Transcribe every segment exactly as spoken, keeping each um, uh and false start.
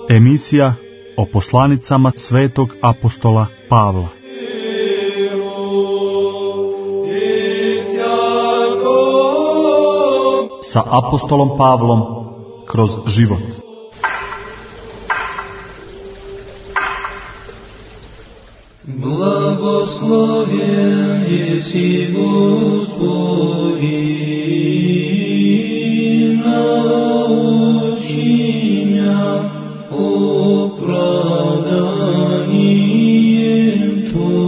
Emisija o poslanicama svetog apostola Pavla. Sa apostolom Pavlom kroz život. Blagosloven jesi Gospodi, nauči mja opravdanjem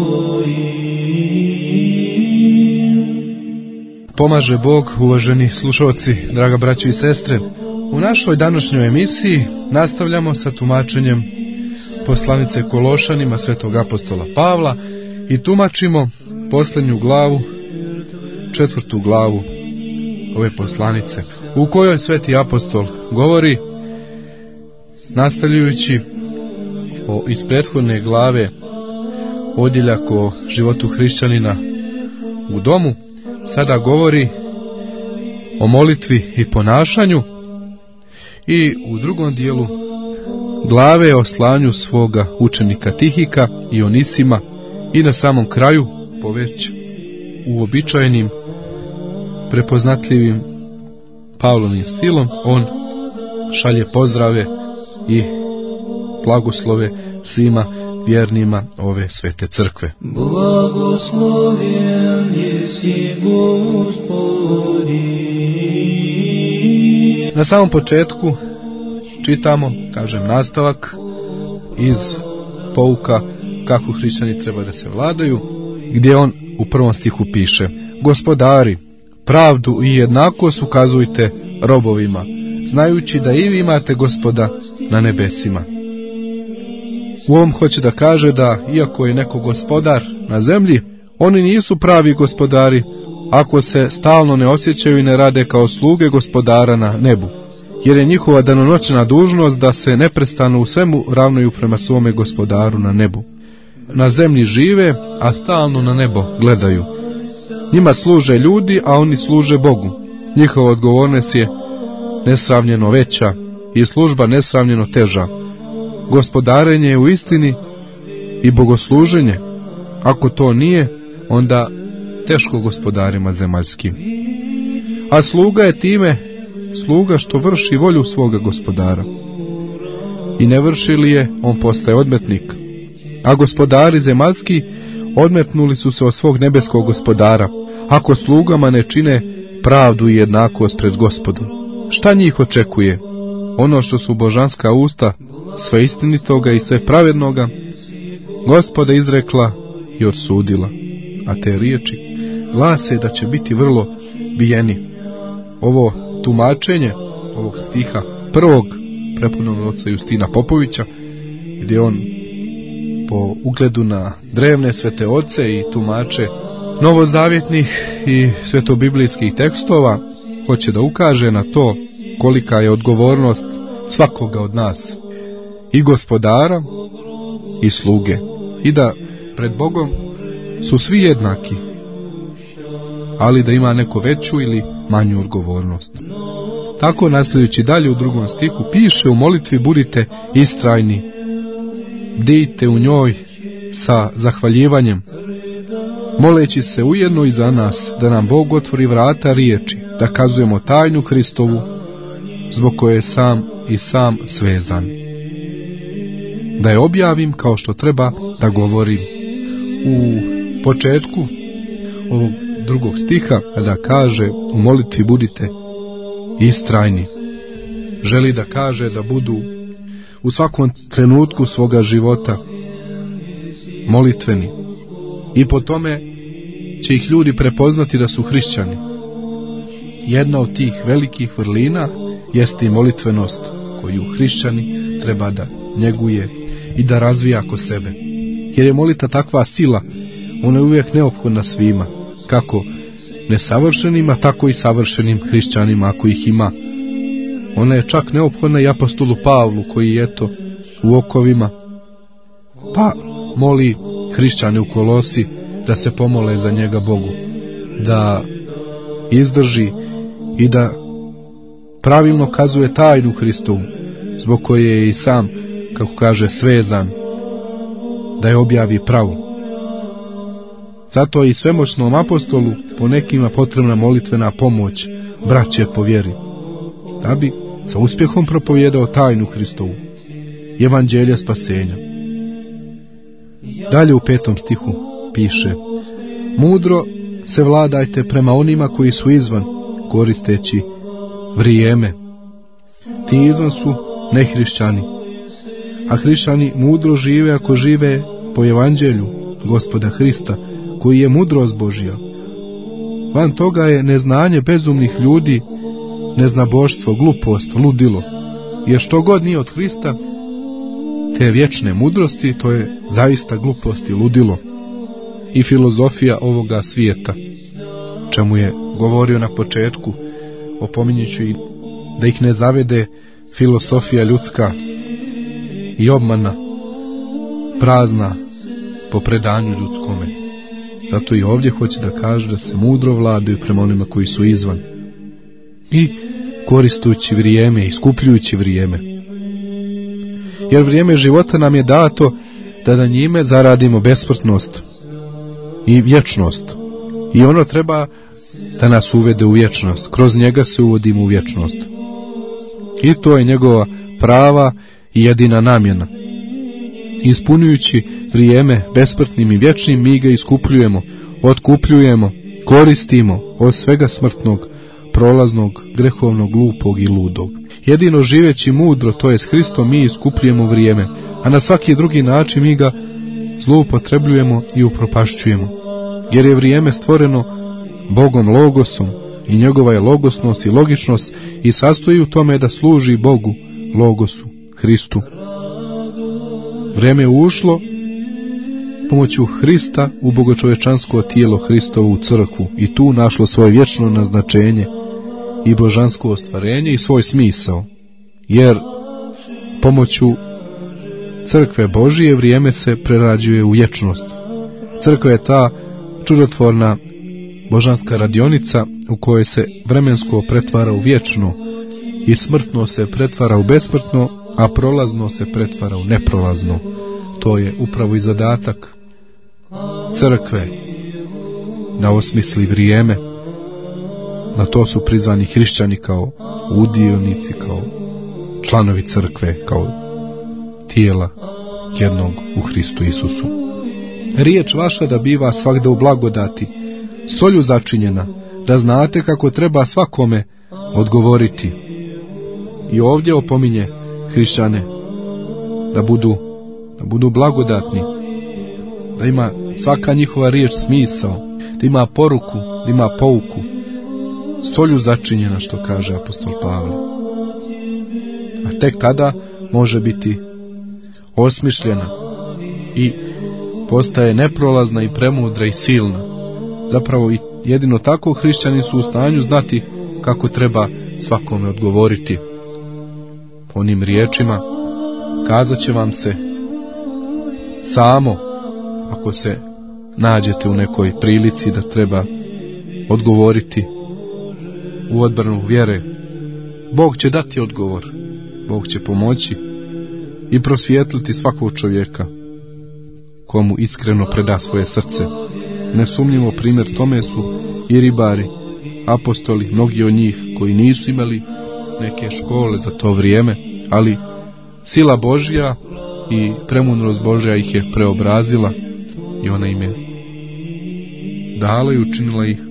Tvojim. Pomaže Bog, uvaženi slušalci, draga braćo i sestre. U našoj današnjoj emisiji nastavljamo sa tumačenjem poslanice Kološanima svetog apostola Pavla i tumačimo posljednju glavu, četvrtu glavu ove poslanice, u kojoj sveti apostol govori, nastavljajući o iz prethodne glave odjeljak o životu hrišćanina u domu, sada govori o molitvi i ponašanju i u drugom dijelu glave o slanju svoga učenika Tihika i Onisima i na samom kraju, po već uobičajenim prepoznatljivim Pavlovim stilom, on šalje pozdrave i blagoslove svima vjernima ove svete crkve. Blagosloven jesi Gospodi. Na samom početku čitamo, kažem, nastavak iz pouka kako hrišćani treba da se vladaju, gdje on u prvom stihu piše: Gospodari, pravdu i jednakost ukazujte robovima, znajući da i vi imate Gospoda na nebesima. U ovom hoće da kaže da, iako je neko gospodar na zemlji, oni nisu pravi gospodari ako se stalno ne osjećaju i ne rade kao sluge gospodara na nebu, jer je njihova danonoćna dužnost da se neprestano u svemu ravnaju prema svome gospodaru na nebu. Na zemlji žive, a stalno na nebo gledaju. Njima služe ljudi, a oni služe Bogu. Njihova odgovornost je nesravnjeno veća i služba nesravnjeno teža. Gospodarenje je u istini i bogosluženje. Ako to nije, onda teško gospodarima zemaljskim. A sluga je time sluga što vrši volju svoga gospodara. I ne vrši li je, on postaje odmetnik. A gospodari zemaljski odmetnuli su se od svog nebeskog gospodara, ako slugama ne čine pravdu i jednakost pred Gospodom. Šta njih očekuje? Ono što su božanska usta, sve istinitoga i sve pravednoga, Gospoda izrekla i odsudila. A te riječi glase da će biti vrlo bijeni. Ovo tumačenje ovog stiha prvog prepomenunog oca Justina Popovića, gdje on po ugledu na drevne svete oce i tumače novozavjetnih i svetobiblijskih tekstova, hoće da ukaže na to kolika je odgovornost svakoga od nas, i gospodara i sluge, i da pred Bogom su svi jednaki, ali da ima neko veću ili manju odgovornost. Tako, nasljedujući dalje u drugom stihu, piše: u molitvi budite istrajni, bdijte u njoj sa zahvaljivanjem, moleći se ujedno i za nas, da nam Bog otvori vrata riječi, da kazujemo tajnu Hristovu, zbog koje je sam i sam svezan, da je objavim kao što treba da govorim. U početku ovog drugog stiha, kada kaže u molitvi budite istrajni, želi da kaže da budu u svakom trenutku svoga života molitveni, i po tome će ih ljudi prepoznati da su hrišćani. Jedna od tih velikih vrlina jeste i molitvenost, koju hrišćani treba da njeguje i da razvija kod sebe, jer je molita takva sila, ona je uvijek neophodna svima, kako nesavršenima, tako i savršenim hrišćanima, ako ih ima. Ona je čak neophodna i apostolu Pavlu, koji je eto u okovima, pa moli hrišćane u Kolosi da se pomole za njega Bogu, da izdrži i da pravilno kazuje tajnu Hristovu, zbog koje je i sam kako kaže, svezan, da je objavi pravo. Zato je i svemoćnom apostolu po nekima potrebna molitvena pomoć braće po vjeri, da bi sa uspjehom propovijedao tajnu Hristovu, evanđelje spasenja. Dalje u petom stihu piše: mudro se vladajte prema onima koji su izvan, koristeći vrijeme. Ti izvan su nehrišćani, a hrišćani mudro žive ako žive po evanđelju Gospoda Hrista, koji je mudrost Božja. Van toga je neznanje bezumnih ljudi, neznaboštvo, glupost, ludilo. Jer što god nije od Hrista, te vječne mudrosti, to je zaista glupost i ludilo i filozofija ovoga svijeta, čemu je govorio na početku, opominjući da ih ne zavede filosofija ljudska i obmana prazna po predanju ljudskome. Zato i ovdje hoće da kaže da se mudro vladaju prema onima koji su izvan i koristujući vrijeme, iskupljujući vrijeme. Jer vrijeme života nam je dato da na njime zaradimo besmrtnost i vječnost. I ono treba da nas uvede u vječnost. Kroz njega se uvodimo u vječnost. I to je njegova prava i jedina namjena. Ispunjujući vrijeme besmrtnim i vječnim, mi ga iskupljujemo, otkupljujemo, koristimo od svega smrtnog, prolaznog, grehovnog, glupog i ludog. Jedino živeći mudro, to je s Hristom, mi iskupljujemo vrijeme, a na svaki drugi način mi ga zloupotrebljujemo i upropašćujemo. Jer je vrijeme stvoreno Bogom logosom i njegova je logosnost i logičnost i sastoji u tome da služi Bogu, logosu, Hristu. Vrijeme je ušlo pomoću Hrista u bogočovečansko tijelo Hristovu crkvu i tu našlo svoje vječno naznačenje i božansko ostvarenje i svoj smisao. Jer pomoću crkve Božije vrijeme se prerađuje u vječnost. Crkva je ta čudotvorna božanska radionica u kojoj se vremensko pretvara u vječno i smrtno se pretvara u besmrtno, a prolazno se pretvara u neprolazno. To je upravo i zadatak crkve, da osmisli vrijeme. Na to su prizvani hrišćani kao udionici, kao članovi crkve, kao tijela jednog u Hristu Isusu. Riječ vaša da biva svagda u blagodati, solju začinjena, da znate kako treba svakome odgovoriti. I ovdje opominje hrišćane da budu, da budu blagodatni, da ima svaka njihova riječ smisao, da ima poruku, da ima pouku, solju začinjena, što kaže apostol Pavle. A tek tada može biti osmišljena i postaje neprolazna i premudra i silna. Zapravo i jedino tako hrišćani su u stanju znati kako treba svakome odgovoriti. Onim riječima kazat će vam se samo ako se nađete u nekoj prilici da treba odgovoriti u odbranu vjere. Bog će dati odgovor, Bog će pomoći i prosvijetliti svakog čovjeka komu iskreno preda svoje srce. Nesumnjivo primjer tome su i ribari, apostoli, mnogi od njih koji nisu imali neke škole za to vrijeme, ali sila Božja i premudrost Božja ih je preobrazila i ona im je dala i učinila ih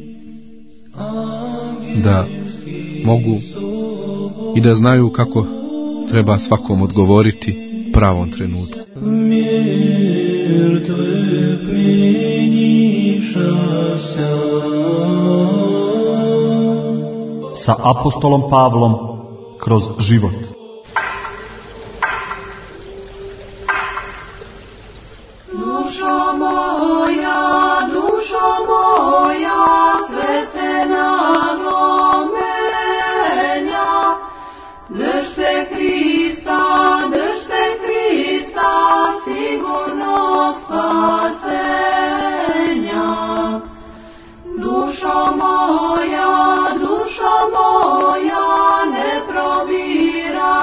da mogu i da znaju kako treba svakom odgovoriti u pravom trenutku. Sa apostolom Pavlom kroz život. Dušo moja, dušo moja, sve se naglomljenja, drž se Hrista, drž se Hrista, sigurno spasenja. Dušo moja, dušo moja, ne probira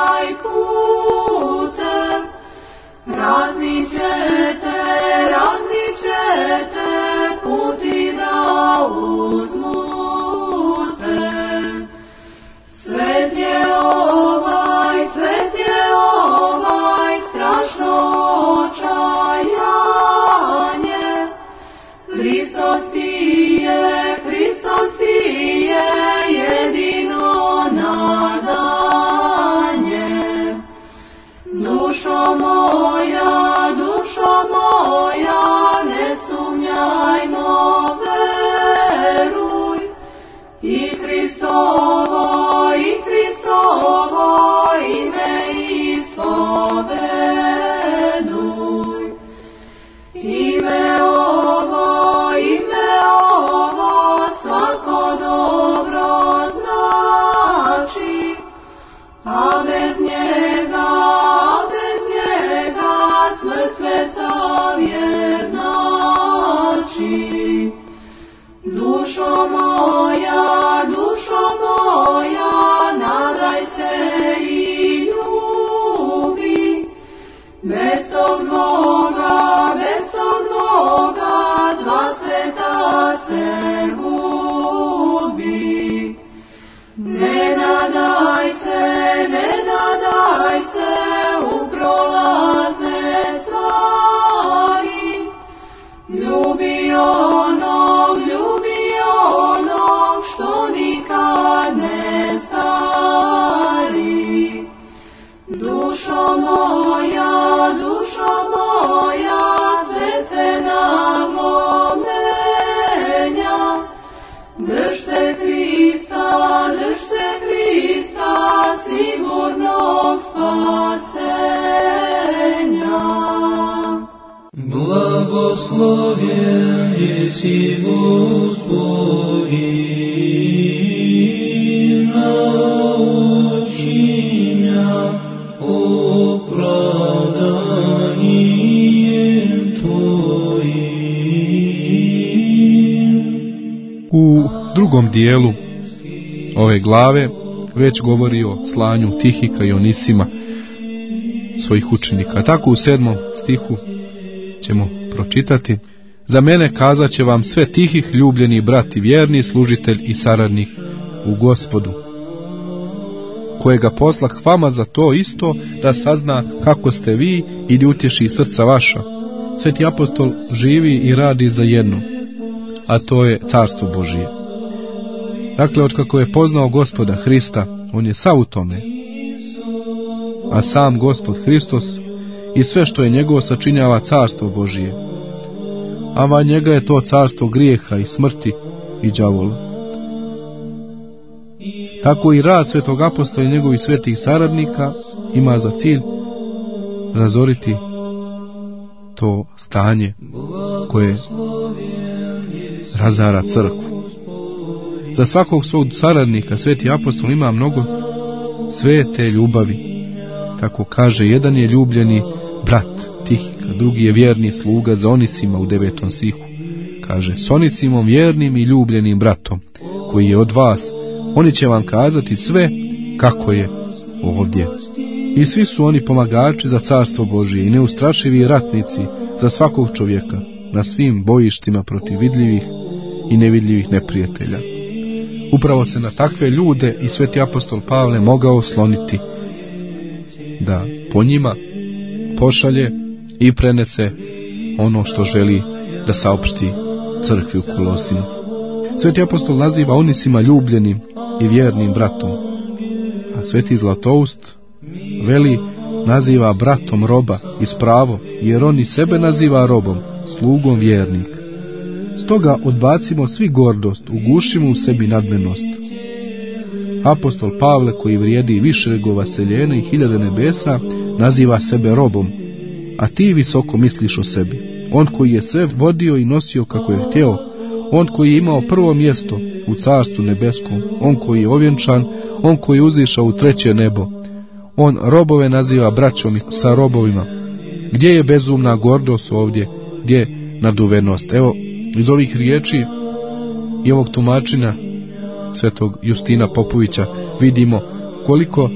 Hristovo i Hristovo ime ispoveduj. Ime ovo, ime ovo svako dobro znači, a bez njega, bez njega smrt svecovje znači. Dušo moja, dušo moja, nadaj se i ljubi, bez tog dvoga, bez tog dvoga, dva sveta se gubi. Ne nadaj se, ne nadaj se u prolazne stvari, ljubi onog, ljubi onog što nikad ne stari. Dušo moja, dušo moja, srce naglo menja, drž se Hrista, drž se Hrista, sigurnog spasenja. Благословен еси Господи, научи меня оправданием Твоим. U drugom dijelu ove glave već govori o slanju Tihika i Onisima, svojih učenika. Tako u sedmom stihu ćemo pročitati: za mene kazat će vam sve Tihih, ljubljeni brat i vjerni služitelj i saradnik u Gospodu, kojega poslah vama za to isto, da sazna kako ste vi i da utješi srca vaša. Sveti apostol živi i radi za jedno, a to je carstvo Božije. Dakle, otkako je poznao Gospoda Hrista, on je sav u tome, a sam Gospod Hristos i sve što je njegovo sačinjava carstvo Božije, a van njega je to carstvo grijeha i smrti i đavola. Tako i rad svetog apostola i njegovih svetih saradnika ima za cilj razoriti to stanje koje razara crkvu. Za svakog svog saradnika sveti apostol ima mnogo svete ljubavi. Tako kaže, jedan je ljubljeni brat Tihika, drugi je vjerni sluga za Onisima u devetom stihu. Kaže, s Onisimom vjernim i ljubljenim bratom, koji je od vas, oni će vam kazati sve kako je ovdje. I svi su oni pomagači za carstvo Božije i neustrašivi ratnici za svakog čovjeka na svim bojištima protiv vidljivih i nevidljivih neprijatelja. Upravo se na takve ljude i sveti apostol Pavle mogao osloniti, da po njima pošalje i prenese ono što želi da saopšti crkvi u Kolosinu. Sveti apostol naziva Onisima ljubljenim i vjernim bratom, a sveti Zlatoust veli naziva bratom roba i s pravom, jer on i sebe naziva robom, slugom vjernik. Stoga odbacimo svi gordost, ugušimo u sebi nadmenost. Apostol Pavle, koji vrijedi više nego vaseljena i hiljade nebesa, naziva sebe robom, a ti visoko misliš o sebi. On koji je sve vodio i nosio kako je htio, on koji je imao prvo mjesto u carstvu nebeskom, on koji je ovjenčan, on koji je uzišao u treće nebo, on robove naziva braćom sa robovima. Gdje je bezumna gordost ovdje, gdje je naduvenost? Evo, iz ovih riječi i ovog tumačenja svetog Justina Popovića vidimo koliko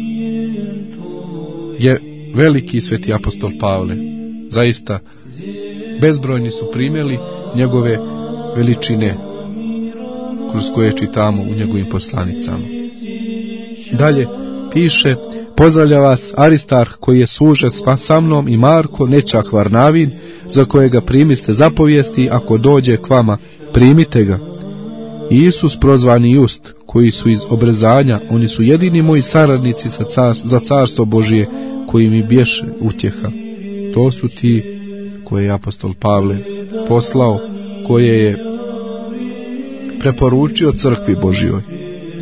je veliki sveti apostol Pavle. Zaista bezbrojni su primjeri njegove veličine kroz koje čitamo u njegovim poslanicama. Dalje piše: pozdravlja vas Aristarh, koji je suže sa mnom, i Marko, nečak Varnavin, za kojega primiste zapovijesti, ako dođe k vama, primite ga. I Isus prozvani Just, koji su iz obrezanja, oni su jedini moji saradnici za, car, za carstvo Božije, koji mi bješe utjeha. To su ti koje je apostol Pavle poslao, koje je preporučio crkvi Božjoj.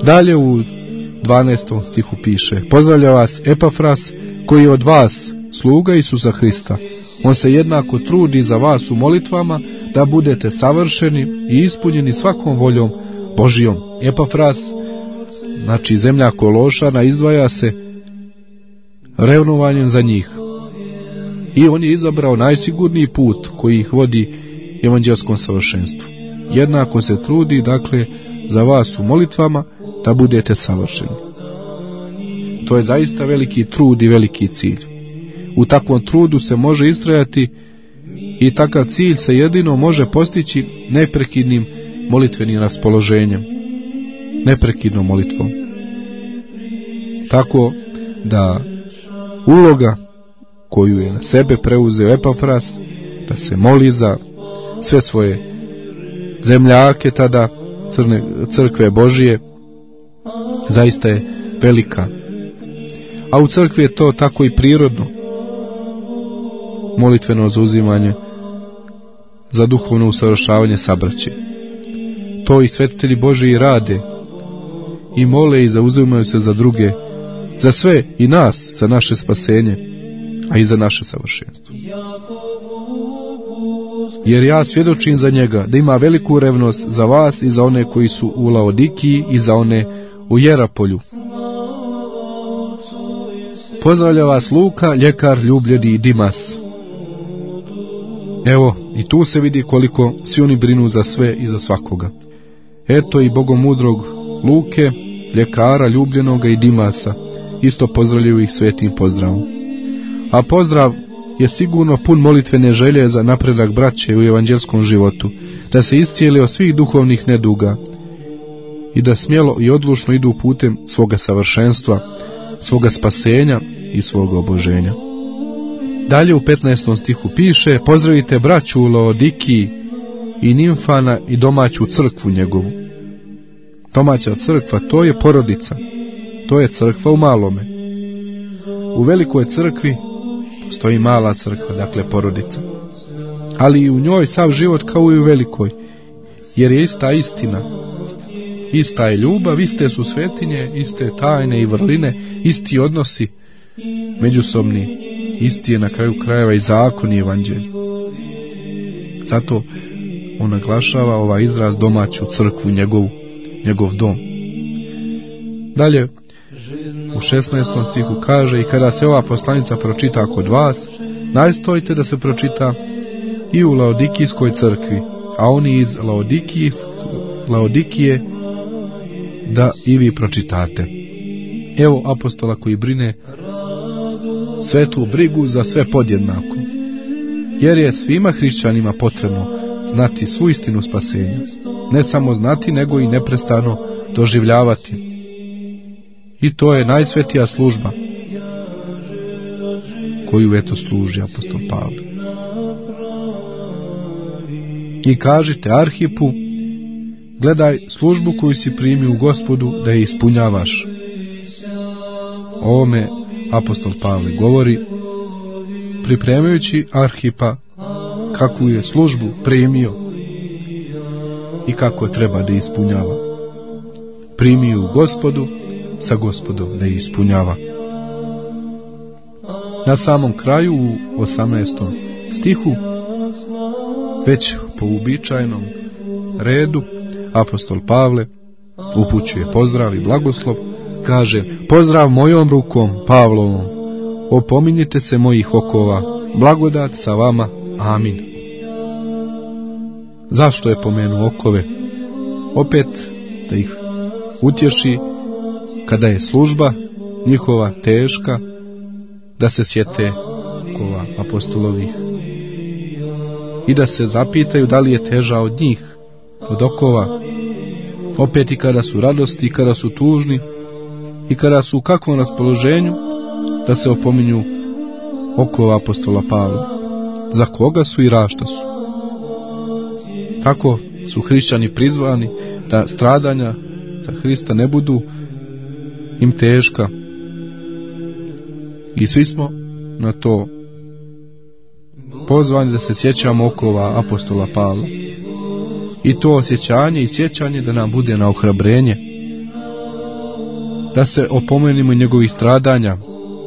Dalje u dvanaestom stihu piše: pozdravlja vas Epafras, koji je od vas sluga Isusa Hrista. On se jednako trudi za vas u molitvama, da budete savršeni i ispunjeni svakom voljom Božijom. Epafras, znači zemlja Kološana, izdvaja se revnovanjem za njih. I on je izabrao najsigurniji put koji ih vodi evanđelskom savršenstvu. Jednako se trudi, dakle, za vas u molitvama, da budete savršeni. To je zaista veliki trud i veliki cilj. U takvom trudu se može istrajati i takav cilj se jedino može postići neprekidnim molitvenim raspoloženjem, neprekidnom molitvom. Tako da uloga koju je na sebe preuzeo Epafras, da se moli za sve svoje zemljake tada, crne, crkve Božije, zaista je velika. A u crkvi je to tako i prirodno. Molitveno zauzimanje za duhovno usavršavanje sabraće. To i svetitelji Božiji rade i mole i zauzimaju se za druge, za sve i nas, za naše spasenje, a i za naše savršenstvo. Jer ja svjedočim za njega da ima veliku revnost za vas i za one koji su u Laodikiji i za one u Jerapolju. Pozdravlja vas Luka, ljekar ljubljeni, i Dimas. Evo, i tu se vidi koliko svi oni brinu za sve i za svakoga. Eto i bogomudrog Luke, ljekara ljubljenoga, i Dimasa, isto pozdravljaju ih svetim pozdravom. A pozdrav je sigurno pun molitvene želje za napredak braće u evanđelskom životu, da se iscijele od svih duhovnih neduga i da smjelo i odlučno idu putem svoga savršenstva, svoga spasenja i svoga oboženja. Dalje u petnaestom stihu piše: pozdravite braću u Laodikiji i Nimfana i domaću crkvu njegovu. Domaća crkva, to je porodica, to je crkva u malome. U velikoj crkvi stoji mala crkva, dakle porodica. Ali i u njoj sav život kao i u velikoj, jer je ista istina. Ista je ljubav, iste su svetinje, iste tajne i vrline, isti odnosi međusobni, isti je na kraju krajeva i zakon i evanđelj. Zato on naglašava ovaj izraz domaću crkvu njegovu, njegov dom. Dalje u šesnaestom stihu kaže: i kada se ova poslanica pročita kod vas, nastojte da se pročita i u Laodikijskoj crkvi, a oni iz Laodikije da i vi pročitate. Evo apostola koji brine svetu brigu za sve podjednako, jer je svima hrišćanima potrebno znati svu istinu spasenja. Ne samo znati, nego i neprestano doživljavati. I to je najsvetija služba koju eto služi apostol Pavle. I kažite Arhipu: gledaj službu koju si primio u Gospodu, da je ispunjavaš. O ovome apostol Pavle govori, pripremajući Arhipa kakvu je službu primio i kako treba da ispunjava. Primio u Gospodu, sa Gospodom da je ispunjava. Na samom kraju u osamnaestom stihu, već po uobičajenom redu, apostol Pavle upućuje pozdrav i blagoslov, kaže: pozdrav mojom rukom Pavlovom, opominjite se mojih okova, blagodat sa vama, amin. Zašto je pomenuo okove? Opet da ih utješi kada je služba njihova teška, da se sjete okova apostolovih i da se zapitaju da li je teža od njih, od okova. Opet i kada su radosti, i kada su tužni, i kada su u kakvom raspoloženju, da se opominju okova apostola Pavla. Za koga su i rašta su. Tako su hrišćani prizvani da stradanja za Hrista ne budu im teška. I svi smo na to pozvani da se sjećamo okova apostola Pavla. I to osjećanje i sjećanje da nam bude na ohrabrenje, da se opomenimo njegovih stradanja,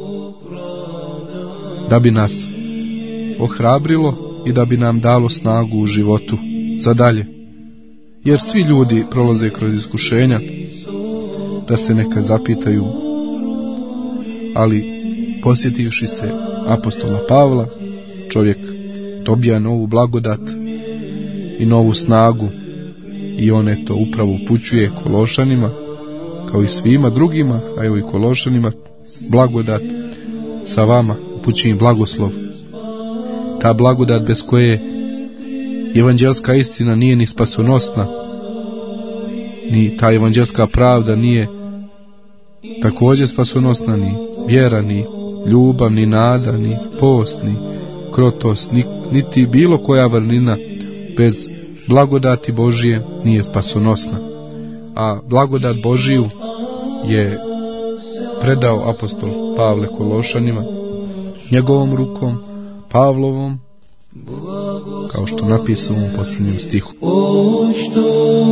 da bi nas ohrabrilo i da bi nam dalo snagu u životu za dalje. Jer svi ljudi prolaze kroz iskušenja, da se nekad zapitaju, ali posjetivši se apostola Pavla, čovjek dobija novu blagodat i novu snagu i on eto upravo upućuje Kološanima, kao i svima drugima, a evo i Kološanima, blagodat sa vama, upućujem blagoslov. Ta blagodat bez koje evanđelska istina nije ni spasonosna, ni ta evanđelska pravda nije također spasonosna, ni vjera, ni ljubav, ni nada, ni post, ni krotost, ni, niti bilo koja vrlina bez blagodati Božije nije spasonosna. A blagodat Božiju je predao apostol Pavle Kološanima, njegovom rukom, Pavlovom, kao što napisano u posljednjem stihu. O što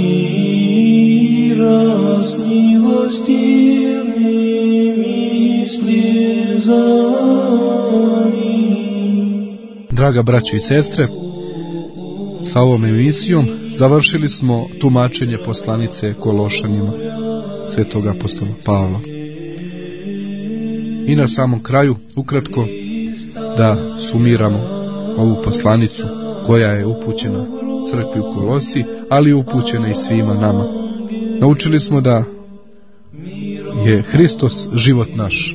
mi razmilostivni misli za njih. Draga braćo i sestre, sa ovom emisijom završili smo tumačenje poslanice Kološanima svetog apostola Pavla. I na samom kraju, ukratko, da sumiramo ovu poslanicu koja je upućena crkvi u Kolosi, ali upućena i svima nama. Naučili smo da je Hristos život naš.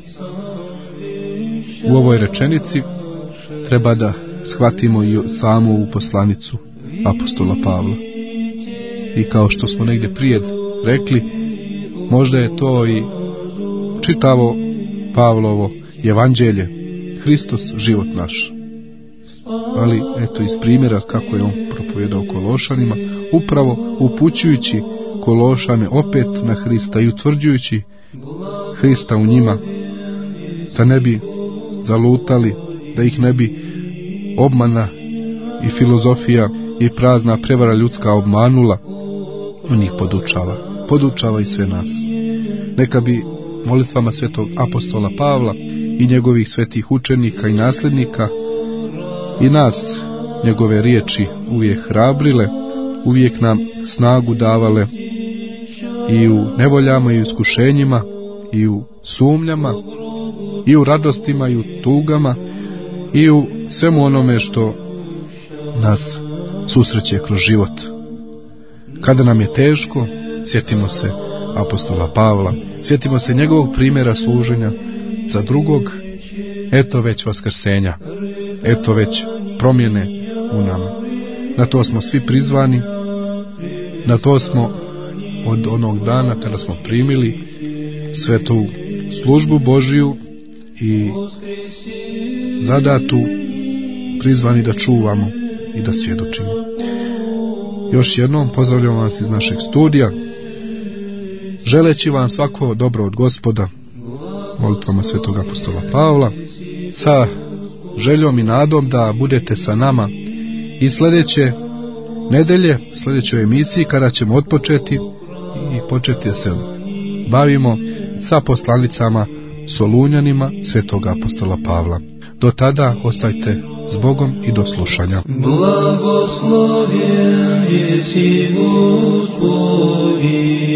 U ovoj rečenici treba da shvatimo i samu ovu poslanicu apostola Pavla. I kao što smo negdje prije rekli, možda je to i čitavo Pavlovo evanđelje, Hristos život naš. Ali eto iz primjera kako je on propovedao Kološanima, upravo upućujući Kološane opet na Hrista i utvrđujući Hrista u njima, da ne bi zalutali, da ih ne bi obmana i filozofija i prazna prevara ljudska obmanula, on ih podučava, podučava i sve nas. Neka bi molitvama svetog apostola Pavla i njegovih svetih učenika i nasljednika i nas njegove riječi uvijek hrabrile, uvijek nam snagu davale i u nevoljama i u iskušenjima i u sumnjama i u radostima i u tugama i u svemu onome što nas susreće kroz život. Kada nam je teško, sjetimo se apostola Pavla, sjetimo se njegovog primjera služenja za drugog. Eto već vaskrsenja, eto već promjene u nama. Na to smo svi prizvani, na to smo od onog dana kada smo primili svetu službu Božiju i zadatu prizvani da čuvamo i da svjedočimo. Još jednom pozdravljam vas iz našeg studija, želeći vam svako dobro od Gospoda, molitvama svetog apostola Pavla, sa željom i nadom da budete sa nama i sljedeće nedelje, sljedećoj emisiji, kada ćemo otpočeti i početi da se bavimo sa poslanicama Solunjanima svetog apostola Pavla. Do tada ostajte s Bogom i do slušanja. Blagoslovljen jesi Gospodin.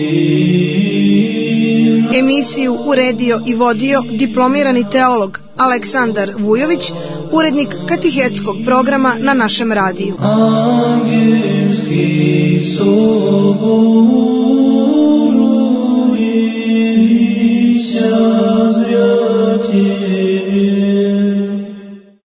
Emisiju uredio i vodio diplomirani teolog Aleksandar Vujović, urednik katehetskog programa na našem radiju. Angelski sobor